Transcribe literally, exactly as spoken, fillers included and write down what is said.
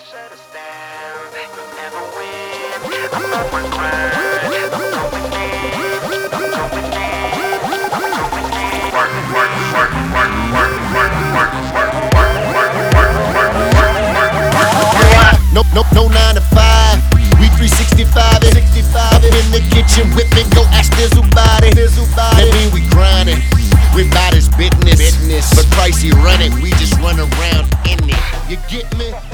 should have stand, never win. I'm going grind, I'm going deep, I'm going deep, I'm going deep. Work, work, work, work, work, work, work, work, work, work, work, work, work, work, work. Nope, nope, no nine to five. We three sixty-five it. Up in the kitchen whipping, go ask Bizzle about it. That mean we grinding. We bout his business. But Pricey run it, we just run around in it. You get me?